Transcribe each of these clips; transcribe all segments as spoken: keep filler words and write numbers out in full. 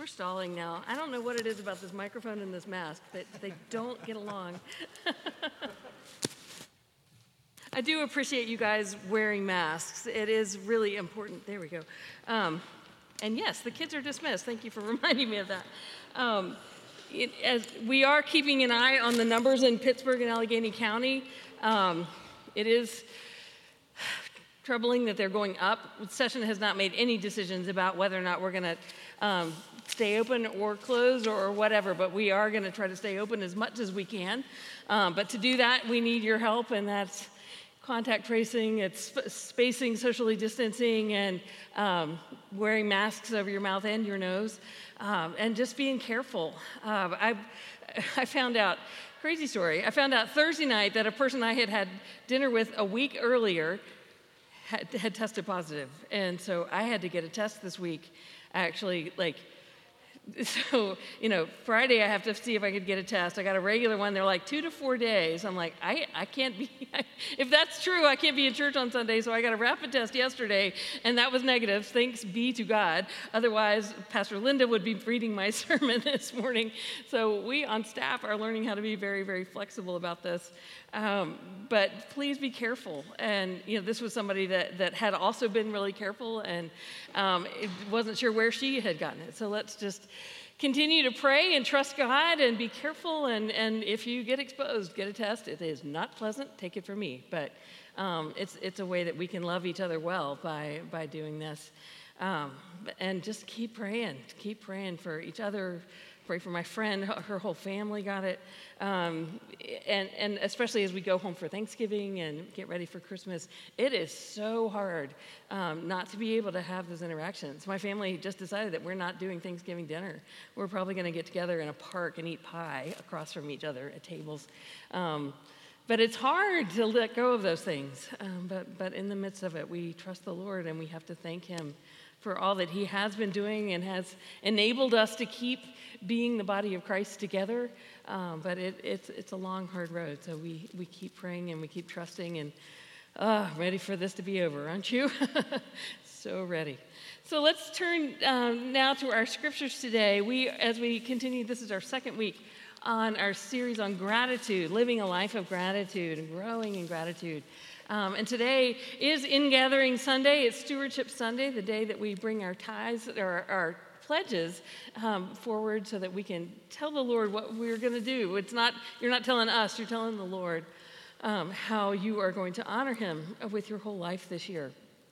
We're stalling now. I don't know what it is about this microphone and this mask, but they don't get along. I do appreciate you guys wearing masks. It is really important. There we go. Um, and yes, the kids are dismissed. Thank you for reminding me of that. Um, it, as we are keeping an eye on the numbers in Pittsburgh and Allegheny County. Um, it is troubling that they're going up. Session has not made any decisions about whether or not we're going to um, stay open or close or, or whatever, but we are going to try to stay open as much as we can. Um, but to do that, we need your help, and that's contact tracing, it's sp- spacing, socially distancing, and um, wearing masks over your mouth and your nose, um, and just being careful. Uh, I, I found out, crazy story, I found out Thursday night that a person I had had dinner with a week earlier had, had tested positive, and so I had to get a test this week. Actually, like, so, you know, Friday I have to see if I could get a test. I got a regular one. They're like two to four days. I'm like, I, I can't be, if that's true, I can't be in church on Sunday. So I got a rapid test yesterday, and that was negative. Thanks be to God. Otherwise, Pastor Linda would be reading my sermon this morning. So we on staff are learning how to be very, very flexible about this. Um, but please be careful. And, you know, this was somebody that, that had also been really careful and um, it wasn't sure where she had gotten it. So let's just continue to pray and trust God and be careful. And, and if you get exposed, get a test. It is not pleasant. Take it from me. But um, it's it's a way that we can love each other well by, by doing this. Um, and just keep praying. Keep praying for each other. Pray for my friend. Her whole family got it. Um, and, and especially as we go home for Thanksgiving and get ready for Christmas, it is so hard um, not to be able to have those interactions. My family just decided that we're not doing Thanksgiving dinner. We're probably going to get together in a park and eat pie across from each other at tables. Um, but it's hard to let go of those things. Um, but, but in the midst of it, we trust the Lord, and we have to thank Him for all that He has been doing and has enabled us to keep being the body of Christ together. Um, but it, it's it's a long, hard road. So we, we keep praying and we keep trusting and uh, ready for this to be over, aren't you? So ready. So let's turn um, now to our scriptures today. We, as we continue, this is our second week on our series on gratitude, living a life of gratitude and growing in gratitude. Um, and today is In-Gathering Sunday. It's Stewardship Sunday, the day that we bring our tithes, or our pledges um, forward so that we can tell the Lord what we're going to do. It's not, you're not telling us, you're telling the Lord um, how you are going to honor Him with your whole life this year.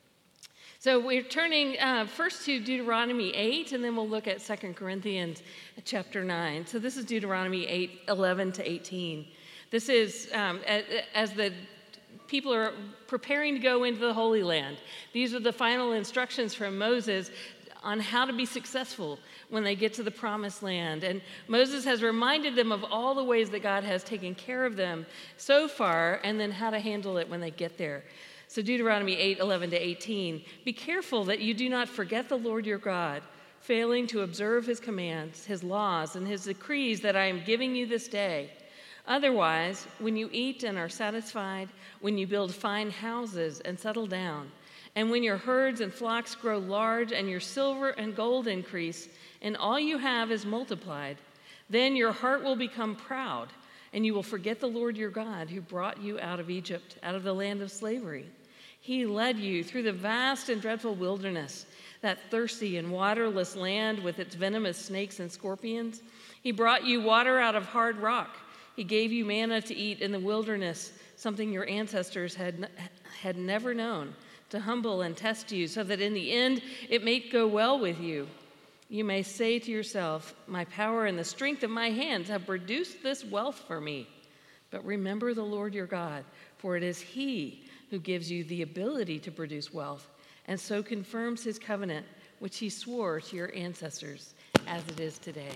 So we're turning uh, first to Deuteronomy eight, and then we'll look at Second Corinthians chapter nine. So this is Deuteronomy eight, eleven to eighteen. This is um, as the people are preparing to go into the Holy Land. These are the final instructions from Moses on how to be successful when they get to the Promised Land. And Moses has reminded them of all the ways that God has taken care of them so far, and then how to handle it when they get there. So Deuteronomy eight, eleven to eighteen, be careful that you do not forget the Lord your God, failing to observe His commands, His laws, and His decrees that I am giving you this day. Otherwise, when you eat and are satisfied, when you build fine houses and settle down, and when your herds and flocks grow large and your silver and gold increase, and all you have is multiplied, then your heart will become proud, and you will forget the Lord your God who brought you out of Egypt, out of the land of slavery. He led you through the vast and dreadful wilderness, that thirsty and waterless land with its venomous snakes and scorpions. He brought you water out of hard rock. He gave you manna to eat in the wilderness, something your ancestors had, had never known, to humble and test you, so that in the end it may go well with you. You may say to yourself, my power and the strength of my hands have produced this wealth for me. But remember the Lord your God, for it is He who gives you the ability to produce wealth, and so confirms His covenant, which He swore to your ancestors, as it is today.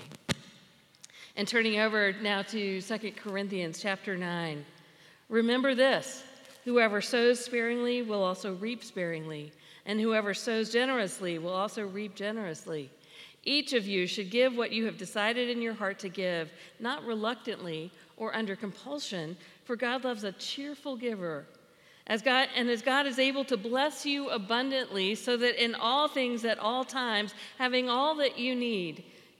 And turning over now to Second Corinthians chapter nine, remember this, whoever sows sparingly will also reap sparingly, and whoever sows generously will also reap generously. Each of you should give what you have decided in your heart to give, not reluctantly or under compulsion, for God loves a cheerful giver. As God, and as God is able to bless you abundantly, so that in all things at all times, having all that you need,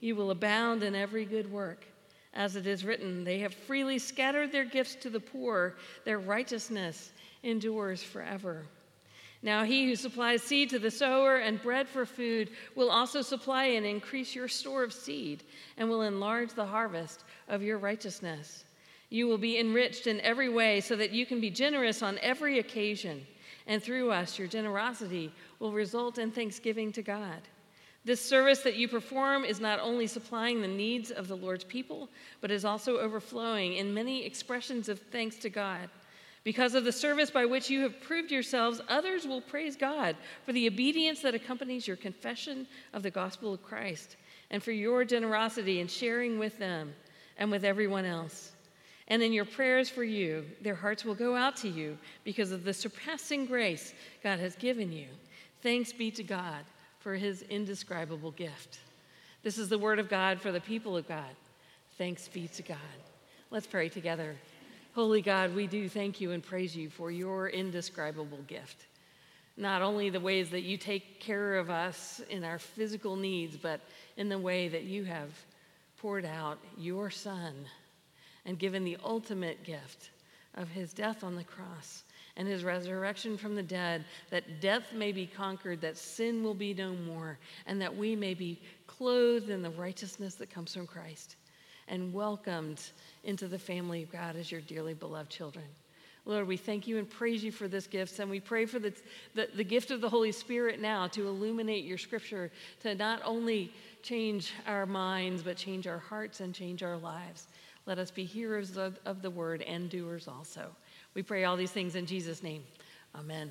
You will abound in every good work. As it is written, they have freely scattered their gifts to the poor. Their righteousness endures forever. Now he who supplies seed to the sower and bread for food will also supply and increase your store of seed and will enlarge the harvest of your righteousness. You will be enriched in every way so that you can be generous on every occasion. And through us, your generosity will result in thanksgiving to God. This service that you perform is not only supplying the needs of the Lord's people, but is also overflowing in many expressions of thanks to God. Because of the service by which you have proved yourselves, others will praise God for the obedience that accompanies your confession of the gospel of Christ, and for your generosity in sharing with them and with everyone else. And in your prayers for you, their hearts will go out to you because of the surpassing grace God has given you. Thanks be to God for his indescribable gift. This is the word of God for the people of God. Thanks be to God. Let's pray together. Holy God, we do thank you and praise you for your indescribable gift. Not only the ways that you take care of us in our physical needs, but in the way that you have poured out your Son and given the ultimate gift of his death on the cross and his resurrection from the dead, that death may be conquered, that sin will be no more, and that we may be clothed in the righteousness that comes from Christ and welcomed into the family of God as your dearly beloved children. Lord, we thank you and praise you for this gift, and we pray for the, the, the gift of the Holy Spirit now to illuminate your scripture, to not only change our minds, but change our hearts and change our lives. Let us be hearers of, of the word and doers also. We pray all these things in Jesus' name. Amen.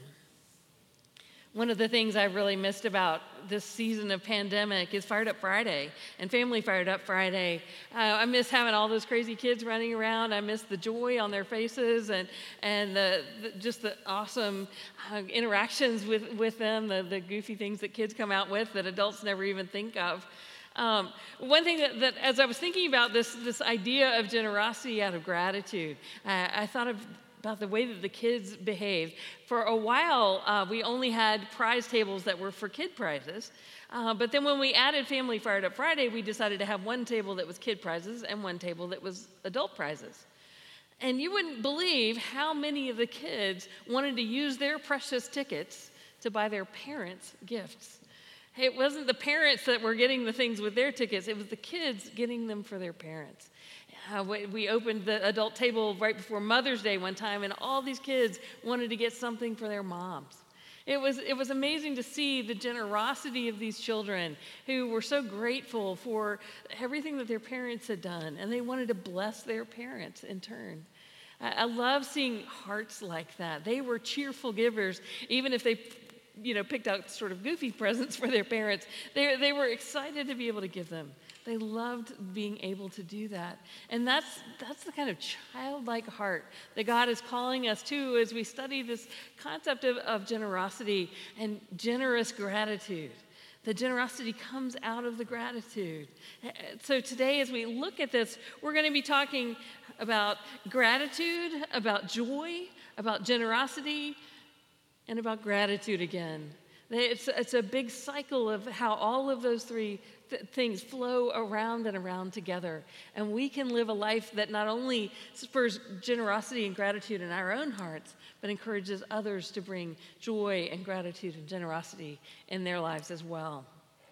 One of the things I really missed about this season of pandemic is Fired Up Friday and Family Fired Up Friday. Uh, I miss having all those crazy kids running around. I miss the joy on their faces and and the, the just the awesome uh, interactions with, with them, the, the goofy things that kids come out with that adults never even think of. Um, one thing that, that, as I was thinking about this, this idea of generosity out of gratitude, uh, I thought of about the way that the kids behaved. For a while, uh, we only had prize tables that were for kid prizes. Uh, but then when we added Family Fired Up Friday, we decided to have one table that was kid prizes and one table that was adult prizes. And you wouldn't believe how many of the kids wanted to use their precious tickets to buy their parents gifts. It wasn't the parents that were getting the things with their tickets. It was the kids getting them for their parents. Uh, we opened the adult table right before Mother's Day one time, and all these kids wanted to get something for their moms. It was, it was amazing to see the generosity of these children who were so grateful for everything that their parents had done, and they wanted to bless their parents in turn. I, I love seeing hearts like that. They were cheerful givers, even if they you know, picked out sort of goofy presents for their parents. They, they were excited to be able to give them. They loved being able to do that. And that's, that's the kind of childlike heart that God is calling us to as we study this concept of, of generosity and generous gratitude. The generosity comes out of the gratitude. So today, as we look at this, we're going to be talking about gratitude, about joy, about generosity, and about gratitude again. It's, it's a big cycle of how all of those three th- things flow around and around together. And we can live a life that not only spurs generosity and gratitude in our own hearts, but encourages others to bring joy and gratitude and generosity in their lives as well.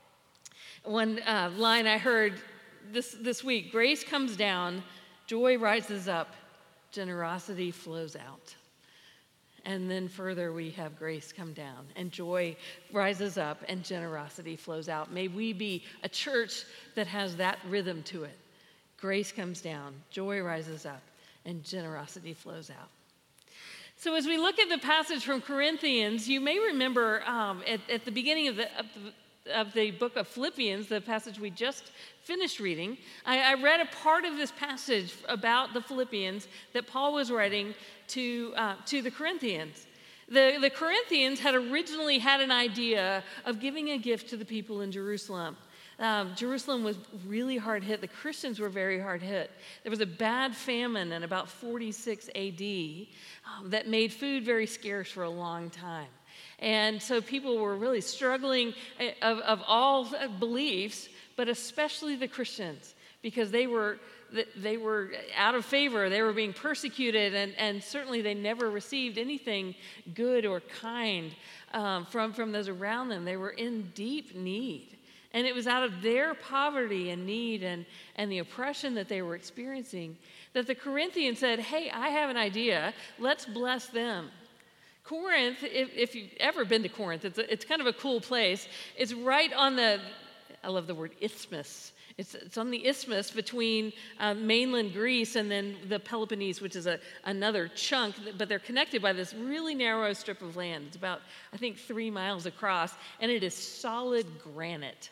One uh, line I heard this, this week, grace comes down, joy rises up, generosity flows out. And then further, we have grace come down, and joy rises up, and generosity flows out. May we be a church that has that rhythm to it. Grace comes down, joy rises up, and generosity flows out. So as we look at the passage from Corinthians, you may remember um, at, at the beginning of the, of the of the book of Philippians, the passage we just finished reading, I, I read a part of this passage about the Philippians that Paul was writing to, uh, to the Corinthians. The, the Corinthians had originally had an idea of giving a gift to the people in Jerusalem. Um, Jerusalem was really hard hit. The Christians were very hard hit. There was a bad famine in about forty-six A D um, that made food very scarce for a long time. And so people were really struggling of, of all beliefs but especially the Christians, because they were they were out of favor. They were being persecuted, and, and certainly they never received anything good or kind um, from, from those around them. They were in deep need. And it was out of their poverty and need and, and the oppression that they were experiencing that the Corinthians said, hey, I have an idea. Let's bless them. Corinth, if, if you've ever been to Corinth, it's, a, it's kind of a cool place. It's right on the, I love the word isthmus. It's, it's on the isthmus between uh, mainland Greece and then the Peloponnese, which is a, another chunk, but they're connected by this really narrow strip of land. It's about, I think, three miles across, and it is solid granite.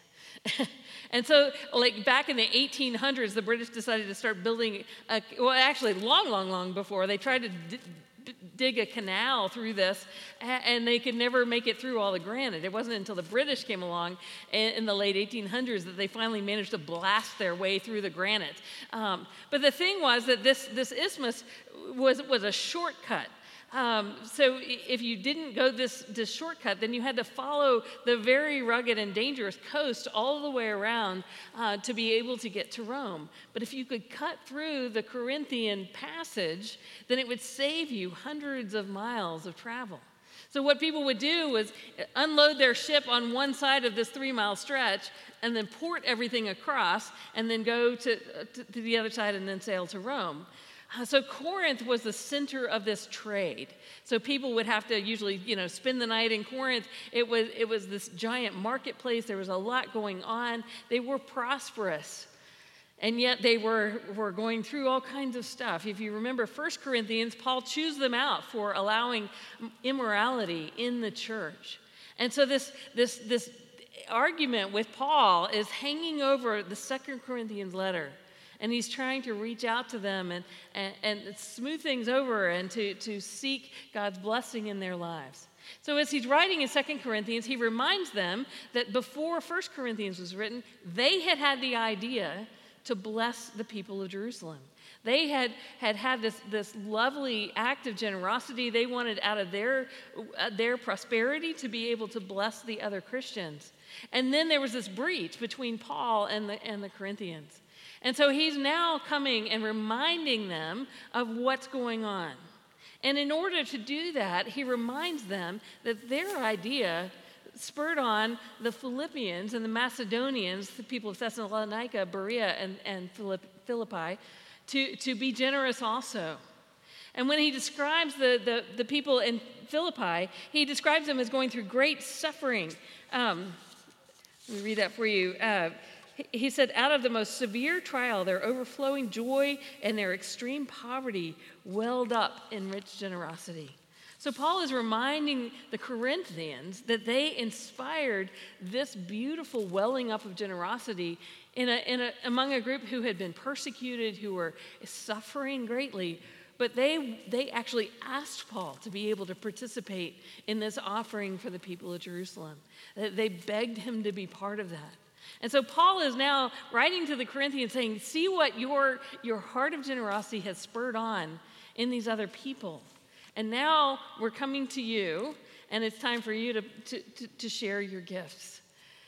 And so, like, back in the eighteen hundreds, the British decided to start building, a, well, actually, long, long, long before, they tried to d- d- dig a canal through this, and they could never make it through all the granite. It wasn't until the British came along in, in the late eighteen hundreds that they finally managed to blast their way through the granite. Um, but the thing was that this, this isthmus was, was a shortcut. Um, so if you didn't go this, this shortcut, then you had to follow the very rugged and dangerous coast all the way around uh, to be able to get to Rome. But if you could cut through the Corinthian passage, then it would save you hundreds of miles of travel. So what people would do was unload their ship on one side of this three-mile stretch and then port everything across and then go to, to, to the other side and then sail to Rome. So Corinth was the center of this trade. So people would have to usually, you know, spend the night in Corinth. It was it was this giant marketplace. There was a lot going on. They were prosperous. And yet they were, were going through all kinds of stuff. If you remember First Corinthians, Paul chews them out for allowing immorality in the church. And so this this this argument with Paul is hanging over the Second Corinthians letter. And he's trying to reach out to them and, and, and smooth things over and to, to seek God's blessing in their lives. So as he's writing in Second Corinthians, he reminds them that before First Corinthians was written, they had had the idea to bless the people of Jerusalem. They had had, had this, this lovely act of generosity. They wanted out of their, uh, their prosperity to be able to bless the other Christians. And then there was this breach between Paul and the, and the Corinthians. And so he's now coming and reminding them of what's going on. And in order to do that, he reminds them that their idea spurred on the Philippians and the Macedonians, the people of Thessalonica, Berea, and, and Philippi, to, to be generous also. And when he describes the, the, the people in Philippi, he describes them as going through great suffering. Um, let me read that for you. Uh, He said, out of the most severe trial, their overflowing joy and their extreme poverty welled up in rich generosity. So Paul is reminding the Corinthians that they inspired this beautiful welling up of generosity in a, in a, among a group who had been persecuted, who were suffering greatly. But they, they actually asked Paul to be able to participate in this offering for the people of Jerusalem. They begged him to be part of that. And so Paul is now writing to the Corinthians saying, see what your, your heart of generosity has spurred on in these other people. And now we're coming to you, and it's time for you to, to, to, to share your gifts.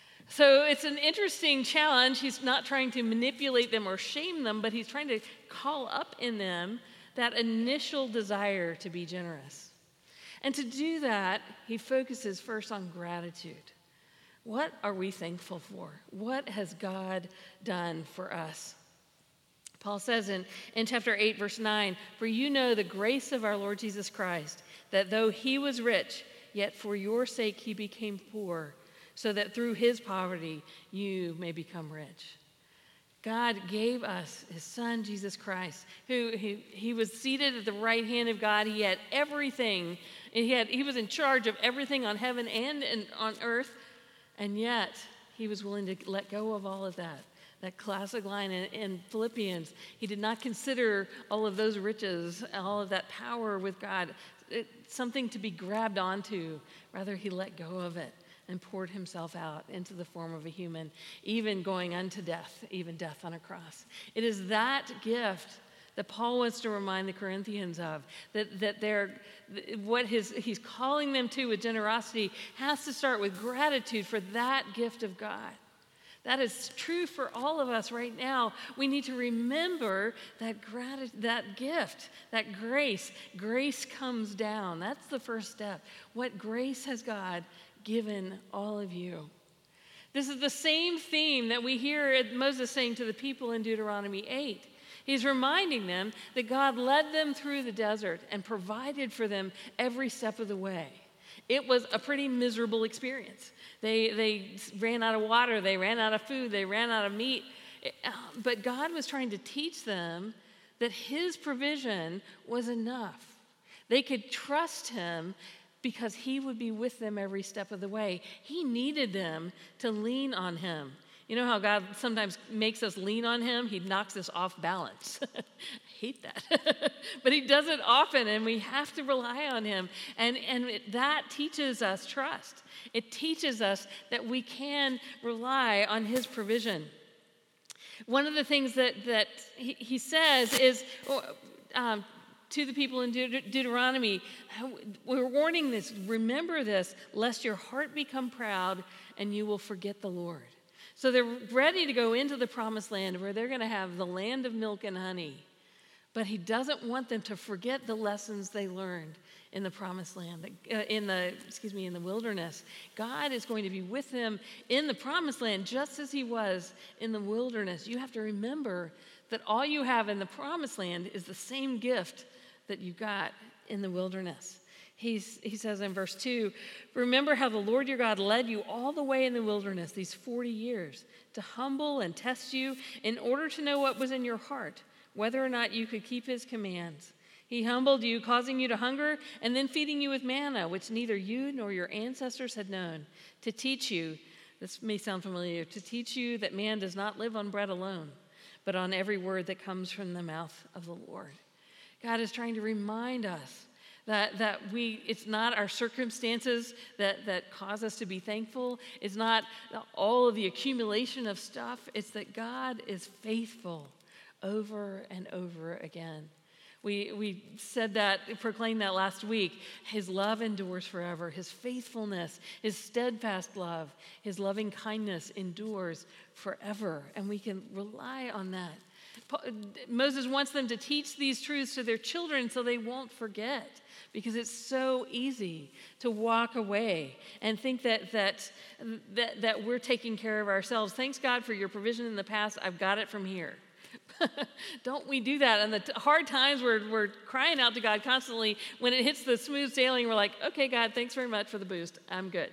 So it's an interesting challenge. He's not trying to manipulate them or shame them, but he's trying to call up in them that initial desire to be generous. And to do that, he focuses first on gratitude. What are we thankful for? What has God done for us? Paul says in, in chapter eight, verse nine, for you know the grace of our Lord Jesus Christ, that though he was rich, yet for your sake he became poor, so that through his poverty you may become rich. God gave us his son, Jesus Christ, who he, he was seated at the right hand of God. He had everything. He, had, he was in charge of everything on heaven and in, on earth. And yet, he was willing to let go of all of that. That classic line in, in Philippians, he did not consider all of those riches, all of that power with God, it, something to be grabbed onto. Rather, he let go of it and poured himself out into the form of a human, even going unto death, even death on a cross. It is that gift that Paul wants to remind the Corinthians of, that, that they're, what his, he's calling them to with generosity has to start with gratitude for that gift of God. That is true for all of us right now. We need to remember that grat- that gift, that grace. Grace comes down. That's the first step. What grace has God given all of you? This is the same theme that we hear Moses saying to the people in Deuteronomy eight. He's reminding them that God led them through the desert and provided for them every step of the way. It was a pretty miserable experience. They, they ran out of water, they ran out of food, they ran out of meat. But God was trying to teach them that his provision was enough. They could trust him because he would be with them every step of the way. He needed them to lean on him. You know how God sometimes makes us lean on him? He knocks us off balance. I hate that. But he does it often, and we have to rely on him. And, and it, that teaches us trust. It teaches us that we can rely on his provision. One of the things that, that he, he says is, um, to the people in Deut- Deuteronomy, we're warning this, remember this, lest your heart become proud and you will forget the Lord. So they're ready to go into the promised land where they're going to have the land of milk and honey. But he doesn't want them to forget the lessons they learned in the promised land, uh, in the, excuse me, in the wilderness. God is going to be with them in the promised land just as he was in the wilderness. You have to remember that all you have in the promised land is the same gift that you got in the wilderness. He's, he says in verse two, remember how the Lord your God led you all the way in the wilderness these forty years to humble and test you in order to know what was in your heart, whether or not you could keep his commands. He humbled you, causing you to hunger, and then feeding you with manna, which neither you nor your ancestors had known, to teach you, this may sound familiar, to teach you that man does not live on bread alone, but on every word that comes from the mouth of the Lord. God is trying to remind us that, that we, it's not our circumstances that, that cause us to be thankful. It's not all of the accumulation of stuff. It's that God is faithful over and over again. We, we said that, proclaimed that last week. His love endures forever. His faithfulness, his steadfast love, his loving kindness endures forever. And we can rely on that. Moses wants them to teach these truths to their children so they won't forget, because it's so easy to walk away and think that that that, that we're taking care of ourselves. Thanks God for your provision in the past. I've got it from here. Don't we do that? And the t- hard times we're, we're crying out to God constantly. When it hits the smooth sailing, we're like, okay, God, thanks very much for the boost. I'm good.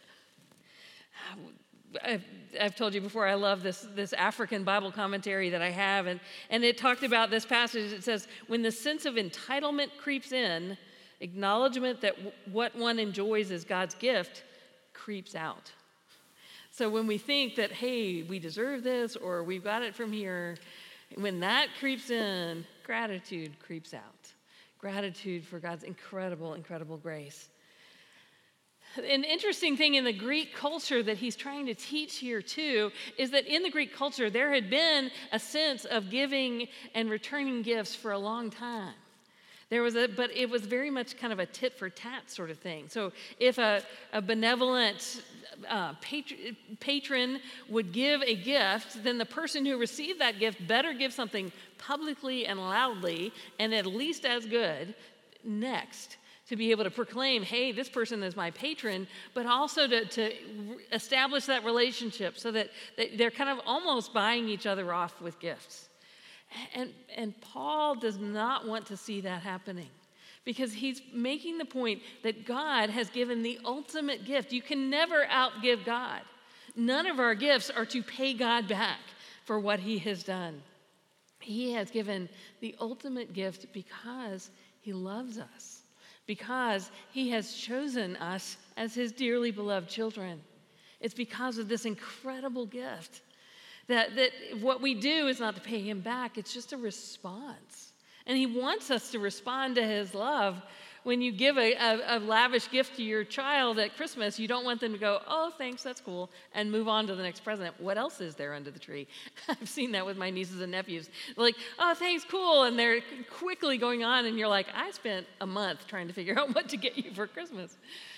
I've, I've told you before, I love this, this African Bible commentary that I have, and, and it talked about this passage. It says, when the sense of entitlement creeps in, acknowledgement that w- what one enjoys as God's gift creeps out. So when we think that, hey, we deserve this, or we've got it from here, when that creeps in, gratitude creeps out. Gratitude for God's incredible, incredible grace. An interesting thing in the Greek culture that he's trying to teach here too is that in the Greek culture there had been a sense of giving and returning gifts for a long time. There was a, but it was very much kind of a tit for tat sort of thing. So if a, a benevolent uh, patron, patron would give a gift, then the person who received that gift better give something publicly and loudly and at least as good next, to be able to proclaim, hey, this person is my patron, but also to, to establish that relationship so that, that they're kind of almost buying each other off with gifts. And, and Paul does not want to see that happening, because he's making the point that God has given the ultimate gift. You can never outgive God. None of our gifts are to pay God back for what he has done. He has given the ultimate gift because he loves us, because he has chosen us as his dearly beloved children. It's because of this incredible gift that, that what we do is not to pay him back, it's just a response. And he wants us to respond to his love. When you give a, a, a lavish gift to your child at Christmas, you don't want them to go, oh, thanks, that's cool, and move on to the next present. What else is there under the tree? I've seen that with my nieces and nephews. They're like, oh, thanks, cool, and they're quickly going on, and you're like, I spent a month trying to figure out what to get you for Christmas.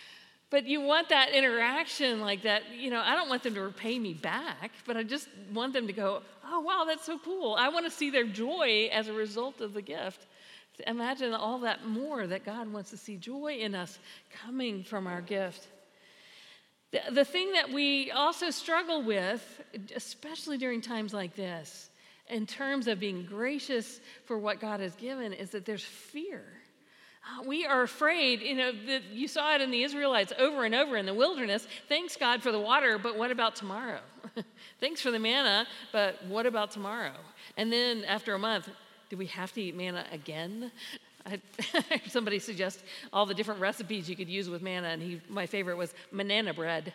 But you want that interaction like that. You know, I don't want them to repay me back, but I just want them to go, oh, wow, that's so cool. I want to see their joy as a result of the gift. Imagine all that more that God wants to see joy in us coming from our gift. The, the thing that we also struggle with, especially during times like this, in terms of being gracious for what God has given, is that there's fear. Uh, we are afraid, you know, that you saw it in the Israelites over and over in the wilderness. Thanks, God, for the water, but what about tomorrow? Thanks for the manna, but what about tomorrow? And then after a month, do we have to eat manna again? I, somebody suggest all the different recipes you could use with manna, and he, my favorite was banana bread.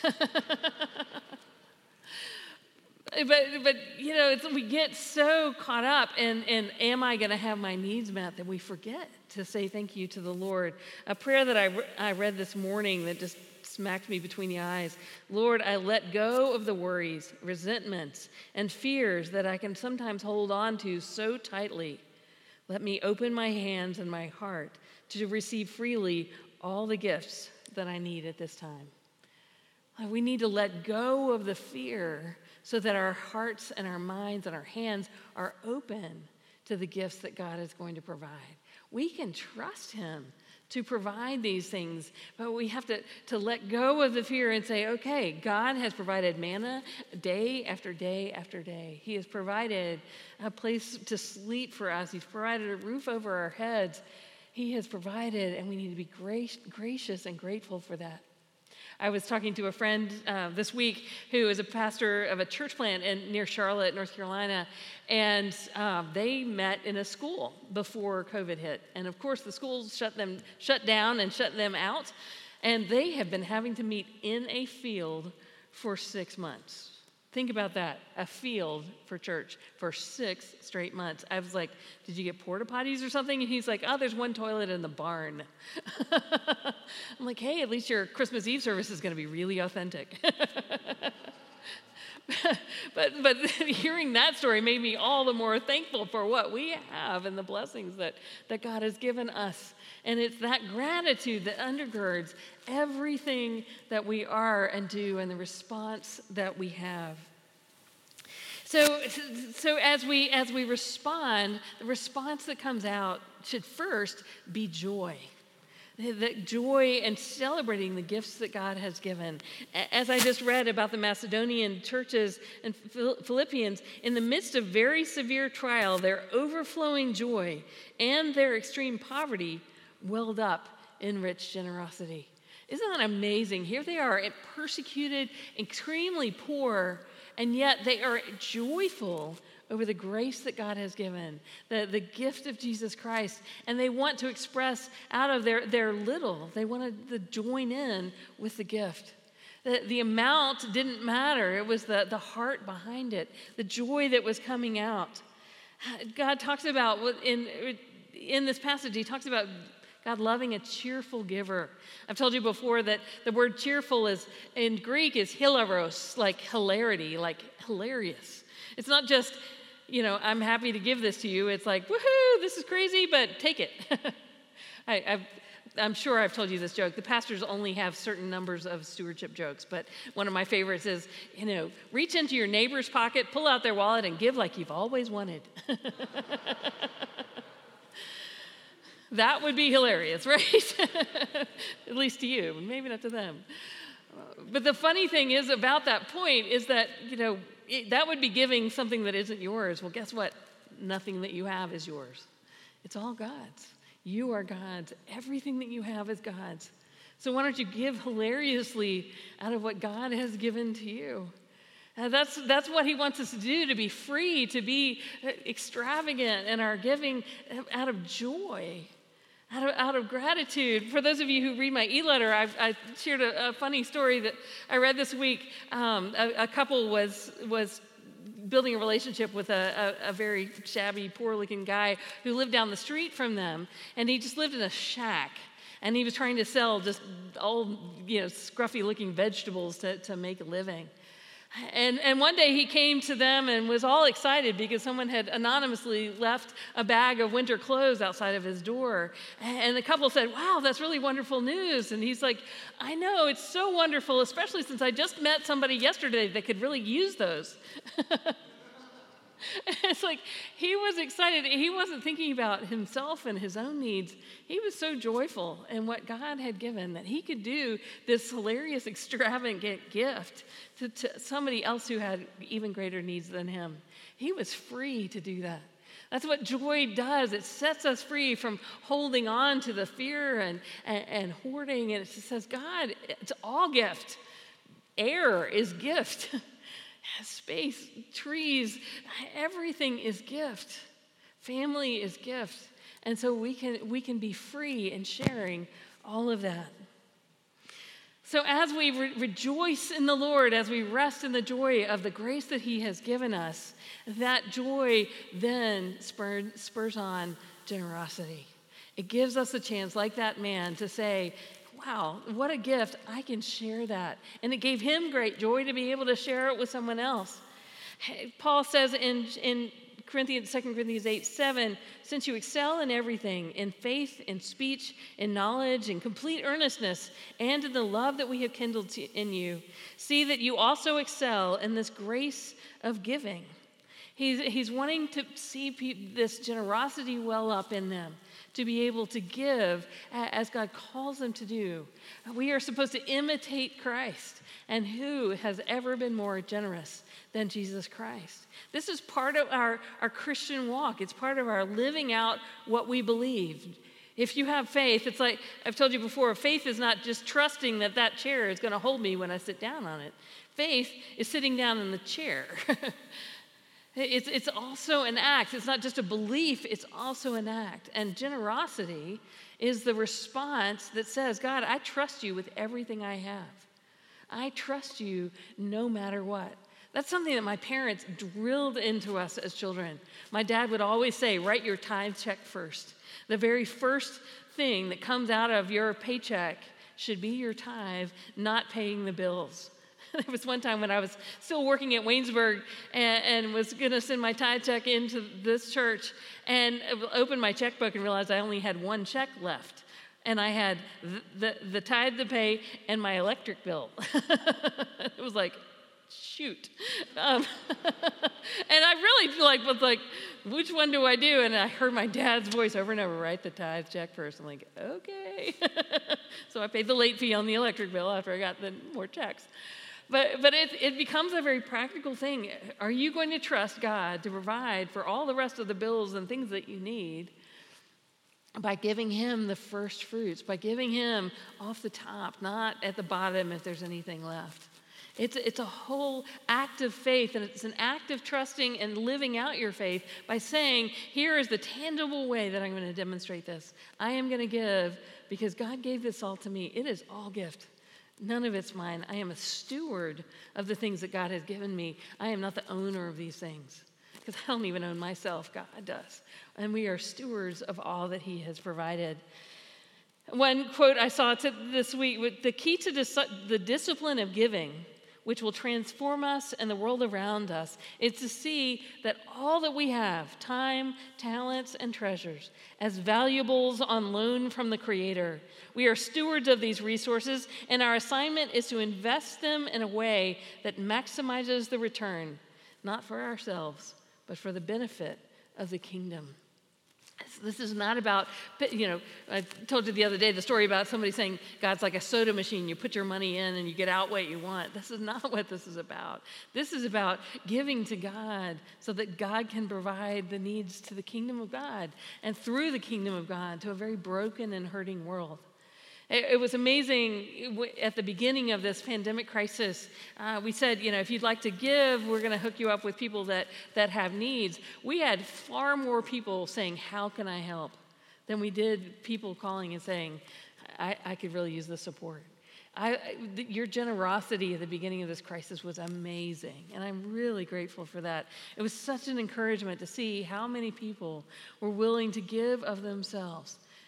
But, but you know, it's, we get so caught up in, in am I going to have my needs met that we forget to say thank you to the Lord. A prayer that I, re- I read this morning that just smacked me between the eyes. Lord, I let go of the worries, resentments, and fears that I can sometimes hold on to so tightly. Let me open my hands and my heart to receive freely all the gifts that I need at this time. We need to let go of the fear so that our hearts and our minds and our hands are open to the gifts that God is going to provide. We can trust him to provide these things, but we have to, to let go of the fear and say, okay, God has provided manna day after day after day. He has provided a place to sleep for us. He's provided a roof over our heads. He has provided, and we need to be grace, gracious and grateful for that. I was talking to a friend uh, this week who is a pastor of a church plant in, near Charlotte, North Carolina, and um, they met in a school before COVID hit. And of course, the schools shut them shut down and shut them out, and they have been having to meet in a field for six months. Think about that, a field for church for six straight months. I was like, did you get porta potties or something? And he's like, oh, there's one toilet in the barn. I'm like, hey, at least your Christmas Eve service is going to be really authentic. but but hearing that story made me all the more thankful for what we have and the blessings that, that God has given us. And it's that gratitude that undergirds everything that we are and do and the response that we have. So, so as we as we respond, the response that comes out should first be joy. The joy and celebrating the gifts that God has given. As I just read about the Macedonian churches and Philippians, in the midst of very severe trial, their overflowing joy and their extreme poverty welled up in rich generosity. Isn't that amazing? Here they are, persecuted, extremely poor, and yet they are joyful over the grace that God has given, the, the gift of Jesus Christ. And they want to express out of their, their little, they wanted to join in with the gift. The, the amount didn't matter. It was the, the heart behind it, the joy that was coming out. God talks about, in, in this passage, he talks about God loving a cheerful giver. I've told you before that the word cheerful is in Greek is hilaros, like hilarity, like hilarious. It's not just, you know, I'm happy to give this to you. It's like, woohoo, this is crazy, but take it. I, I've, I'm sure I've told you this joke. The pastors only have certain numbers of stewardship jokes, but one of my favorites is, you know, reach into your neighbor's pocket, pull out their wallet, and give like you've always wanted. That would be hilarious, right? At least to you, maybe not to them. But the funny thing is about that point is that, you know, it, that would be giving something that isn't yours. Well, guess what? Nothing that you have is yours. It's all God's. You are God's. Everything that you have is God's. So why don't you give hilariously out of what God has given to you? Uh, that's, that's what he wants us to do, to be free, to be extravagant in our giving out of joy. Out of, out of gratitude. For those of you who read my e-letter, I've, I shared a, a funny story that I read this week. Um, a, a couple was was building a relationship with a, a, a very shabby, poor-looking guy who lived down the street from them, and he just lived in a shack. And he was trying to sell just old, you know, scruffy-looking vegetables to, to make a living. And, and one day he came to them and was all excited because someone had anonymously left a bag of winter clothes outside of his door. And the couple said, "Wow, that's really wonderful news." And he's like, "I know, it's so wonderful, especially since I just met somebody yesterday that could really use those." It's like he was excited. He wasn't thinking about himself and his own needs. He was so joyful in what God had given that he could do this hilarious, extravagant gift to, to somebody else who had even greater needs than him. He was free to do that. That's what joy does. It sets us free from holding on to the fear and, and, and hoarding. And it just says, God, it's all gift. Air is gift. Space, trees, everything is gift. Family is gift. And so we can we can be free in sharing all of that. So as we re- rejoice in the Lord, as we rest in the joy of the grace that he has given us, that joy then spur, spurs on generosity. It gives us a chance, like that man, to say, wow, what a gift. I can share that. And it gave him great joy to be able to share it with someone else. Paul says in, in Corinthians, Second Corinthians eight, seven, since you excel in everything, in faith, in speech, in knowledge, in complete earnestness, and in the love that we have kindled to, in you, see that you also excel in this grace of giving. He's, he's wanting to see pe- this generosity well up in them, to be able to give as God calls them to do. We are supposed to imitate Christ. And who has ever been more generous than Jesus Christ? This is part of our, our Christian walk. It's part of our living out what we believe. If you have faith, it's like I've told you before, faith is not just trusting that that chair is going to hold me when I sit down on it. Faith is sitting down in the chair. It's, it's also an act. It's not just a belief, it's also an act. And generosity is the response that says, God, I trust you with everything I have. I trust you no matter what. That's something that my parents drilled into us as children. My dad would always say, write your tithe check first. The very first thing that comes out of your paycheck should be your tithe, not paying the bills. There was one time when I was still working at Waynesburg and, and was going to send my tithe check into this church and opened my checkbook and realized I only had one check left. And I had the, the, the tithe to pay and my electric bill. It was like, shoot. Um, and I really like was like, which one do I do? And I heard my dad's voice over and over, write the tithe check first. I'm like, okay. So I paid the late fee on the electric bill after I got the more checks. But, but it, it becomes a very practical thing. Are you going to trust God to provide for all the rest of the bills and things that you need by giving him the first fruits, by giving him off the top, not at the bottom if there's anything left? It's, it's a whole act of faith, and it's an act of trusting and living out your faith by saying, here is the tangible way that I'm going to demonstrate this. I am going to give because God gave this all to me. It is all gift. None of it's mine. I am a steward of the things that God has given me. I am not the owner of these things because I don't even own myself. God does. And we are stewards of all that he has provided. One quote I saw this week, the key to dis- the discipline of giving, which will transform us and the world around us, is to see that all that we have, time, talents, and treasures, as valuables on loan from the Creator. We are stewards of these resources, and our assignment is to invest them in a way that maximizes the return, not for ourselves, but for the benefit of the kingdom. This is not about, you know, I told you the other day the story about somebody saying God's like a soda machine. You put your money in and you get out what you want. This is not what this is about. This is about giving to God so that God can provide the needs to the kingdom of God and through the kingdom of God to a very broken and hurting world. It was amazing at the beginning of this pandemic crisis. Uh, we said, you know, if you'd like to give, we're going to hook you up with people that, that have needs. We had far more people saying, how can I help, than we did people calling and saying, I, I could really use the support. I, your generosity at the beginning of this crisis was amazing, and I'm really grateful for that. It was such an encouragement to see how many people were willing to give of themselves.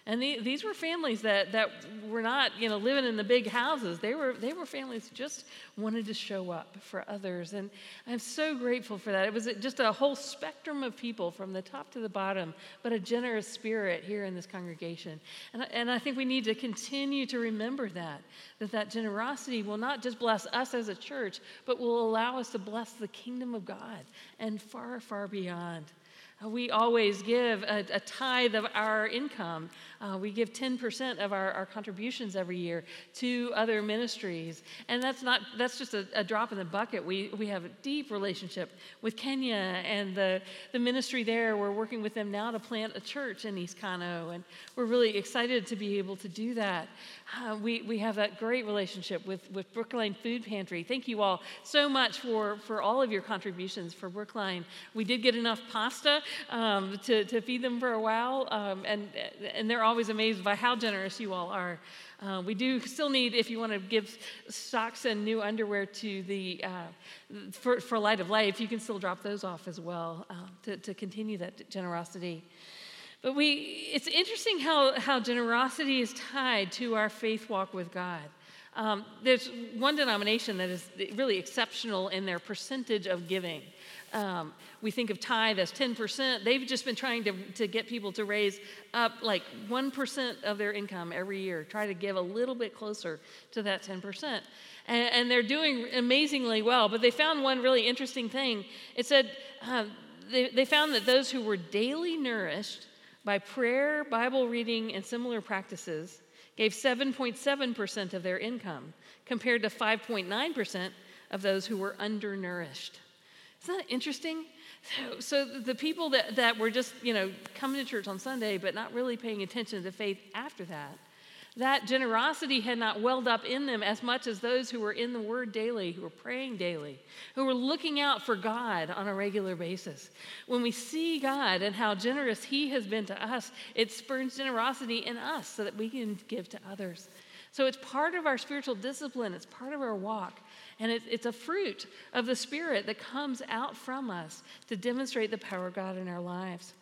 And the, these were families that, that were not, you know, living in the big houses. They were they were families who just wanted to show up for others. And I'm so grateful for that. It was just a whole spectrum of people from the top to the bottom, but a generous spirit here in this congregation. And, and I think we need to continue to remember that, that that generosity will not just bless us as a church, but will allow us to bless the kingdom of God and far, far beyond. We always give a, a tithe of our income. Uh, we give ten percent of our, our contributions every year to other ministries. And that's not that's just a, a drop in the bucket. We we have a deep relationship with Kenya and the, the ministry there. We're working with them now to plant a church in East Kano, and we're really excited to be able to do that. Uh, we, we have that great relationship with, with Brookline Food Pantry. Thank you all so much for, for all of your contributions for Brookline. We did get enough pasta um, to, to feed them for a while, um, and, and they're always amazed by how generous you all are. Uh, we do still need, if you want to give socks and new underwear to the, uh, for, for Light of Life, you can still drop those off as well uh, to, to continue that generosity. But we, it's interesting how, how generosity is tied to our faith walk with God. Um, there's one denomination that is really exceptional in their percentage of giving. Um, we think of tithe as ten percent. They've just been trying to, to get people to raise up like one percent of their income every year, try to give a little bit closer to that ten percent. And, and they're doing amazingly well, but they found one really interesting thing. It said uh, they, they found that those who were daily nourished by prayer, Bible reading, and similar practices gave seven point seven percent of their income, compared to five point nine percent of those who were undernourished. Isn't that interesting? So, so the people that, that were just, you know, coming to church on Sunday but not really paying attention to faith after that, that generosity had not welled up in them as much as those who were in the Word daily, who were praying daily, who were looking out for God on a regular basis. When we see God and how generous He has been to us, it spurs generosity in us so that we can give to others. So it's part of our spiritual discipline. It's part of our walk. And it, it's a fruit of the Spirit that comes out from us to demonstrate the power of God in our lives.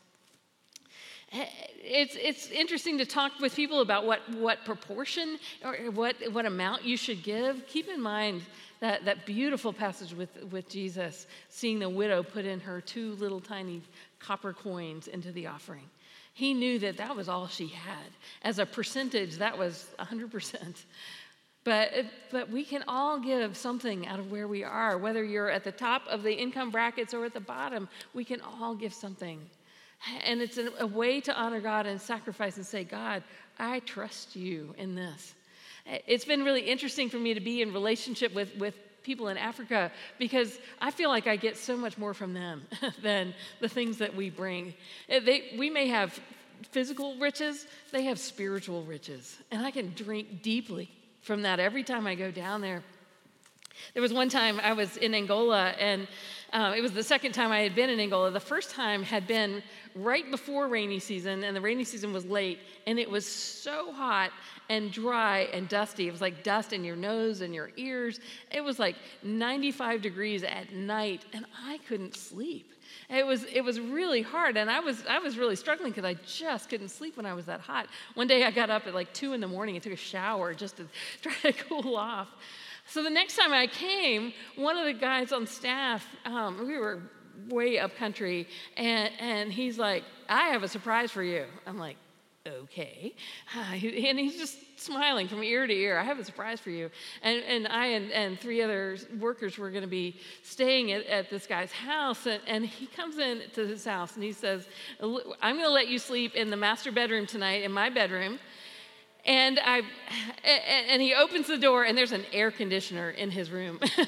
It's it's interesting to talk with people about what, what proportion or what, what amount you should give. Keep in mind that, that beautiful passage with, with Jesus, seeing the widow put in her two little tiny copper coins into the offering. He knew that that was all she had. As a percentage, that was one hundred percent. But, but we can all give something out of where we are. Whether you're at the top of the income brackets or at the bottom, we can all give something. And it's a, a way to honor God and sacrifice and say, God, I trust you in this. It's been really interesting for me to be in relationship with, with people in Africa because I feel like I get so much more from them than the things that we bring. They, we may have physical riches, they have spiritual riches. And I can drink deeply from that every time I go down there. There was one time I was in Angola, and uh, it was the second time I had been in Angola. The first time had been right before rainy season, and the rainy season was late, and it was so hot and dry and dusty. It was like dust in your nose and your ears. It was like ninety-five degrees at night, and I couldn't sleep. It was it was really hard, and I was I was really struggling because I just couldn't sleep when I was that hot. One day I got up at like two in the morning and took a shower just to try to cool off. So the next time I came, one of the guys on staff, um, we were way up country, and, and he's like, I have a surprise for you. I'm like, okay. Uh, and he's just smiling from ear to ear. I have a surprise for you. And, and I and, and three other workers were going to be staying at, at this guy's house, and, and he comes in to his house, and he says, I'm going to let you sleep in the master bedroom tonight, in my bedroom. And I, and he opens the door, and there's an air conditioner in his room. And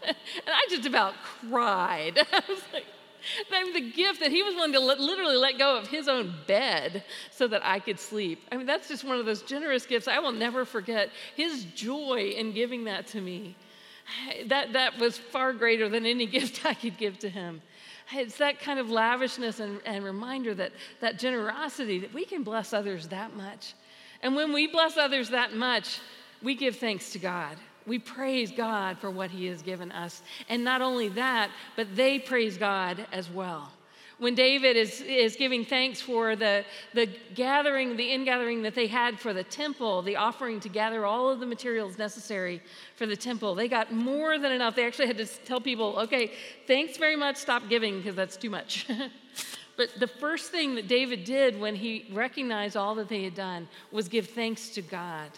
I just about cried. I was like, I mean, the gift that he was willing to let, literally let go of his own bed so that I could sleep. I mean, that's just one of those generous gifts. I will never forget his joy in giving that to me. That, that was far greater than any gift I could give to him. It's that kind of lavishness and, and reminder that that generosity, that we can bless others that much. And when we bless others that much, we give thanks to God. We praise God for what He has given us. And not only that, but they praise God as well. When David is, is giving thanks for the, the gathering, the ingathering that they had for the temple, the offering to gather all of the materials necessary for the temple, they got more than enough. They actually had to tell people, okay, thanks very much, stop giving because that's too much. But the first thing that David did when he recognized all that they had done was give thanks to God.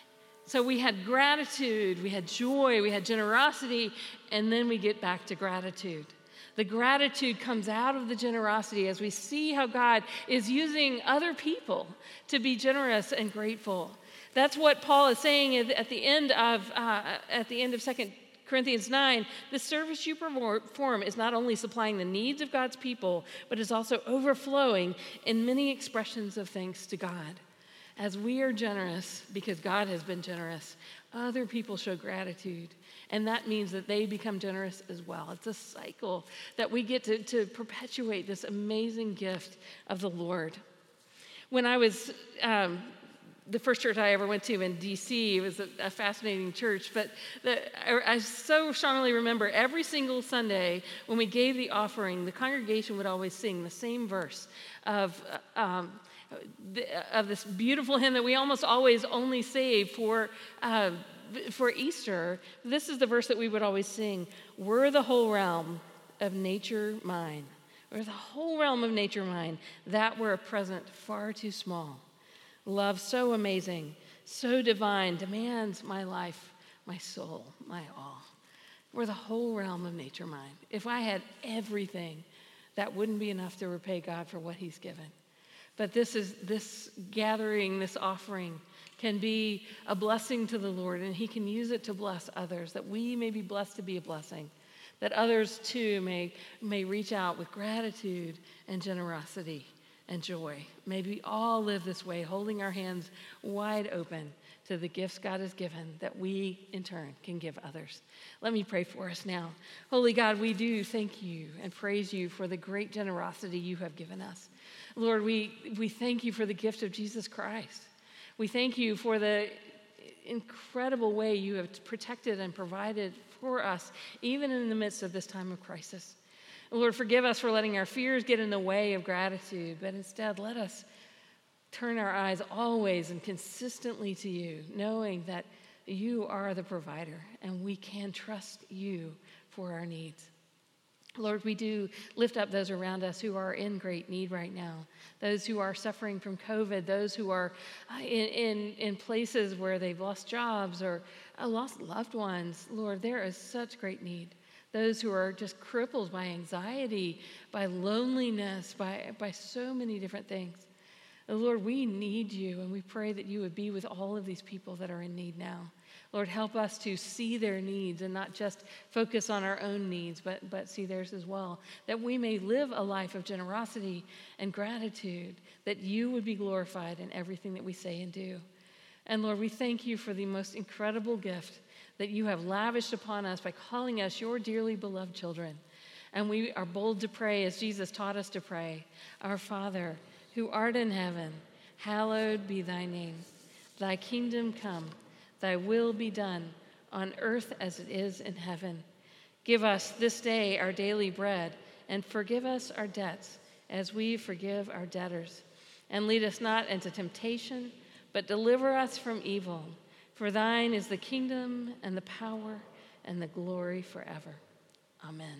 So we had gratitude, we had joy, we had generosity, and then we get back to gratitude. The gratitude comes out of the generosity as we see how God is using other people to be generous and grateful. That's what Paul is saying at the end of uh, at the end of Second Corinthians nine. The service you perform is not only supplying the needs of God's people, but is also overflowing in many expressions of thanks to God. As we are generous because God has been generous, other people show gratitude. And that means that they become generous as well. It's a cycle that we get to, to perpetuate this amazing gift of the Lord. When I was, um, the first church I ever went to in D C, it was a, a fascinating church, but the, I, I so strongly remember every single Sunday when we gave the offering, the congregation would always sing the same verse of, um, the, of this beautiful hymn that we almost always only save for uh, For Easter. This is the verse that we would always sing. Were the whole realm of nature mine, were the whole realm of nature mine, that were a present far too small. Love so amazing, so divine, demands my life, my soul, my all. Were the whole realm of nature mine. If I had everything, that wouldn't be enough to repay God for what he's given. But this is this gathering, this offering, can be a blessing to the Lord, and he can use it to bless others, that we may be blessed to be a blessing, that others too may, may reach out with gratitude and generosity and joy. May we all live this way, holding our hands wide open to the gifts God has given that we, in turn, can give others. Let me pray for us now. Holy God, we do thank you and praise you for the great generosity you have given us. Lord, we, we thank you for the gift of Jesus Christ. We thank you for the incredible way you have protected and provided for us, even in the midst of this time of crisis. Lord, forgive us for letting our fears get in the way of gratitude, but instead let us turn our eyes always and consistently to you, knowing that you are the provider and we can trust you for our needs. Lord, we do lift up those around us who are in great need right now, those who are suffering from COVID, those who are in, in, in places where they've lost jobs or uh, lost loved ones. Lord, there is such great need. Those who are just crippled by anxiety, by loneliness, by, by so many different things. And Lord, we need you, and we pray that you would be with all of these people that are in need now. Lord, help us to see their needs and not just focus on our own needs, but, but see theirs as well, that we may live a life of generosity and gratitude, that you would be glorified in everything that we say and do. And Lord, we thank you for the most incredible gift that you have lavished upon us by calling us your dearly beloved children. And we are bold to pray as Jesus taught us to pray. Our Father, who art in heaven, hallowed be thy name. Thy kingdom come. Thy will be done on earth as it is in heaven. Give us this day our daily bread, and forgive us our debts as we forgive our debtors. And lead us not into temptation, but deliver us from evil. For thine is the kingdom and the power and the glory forever. Amen.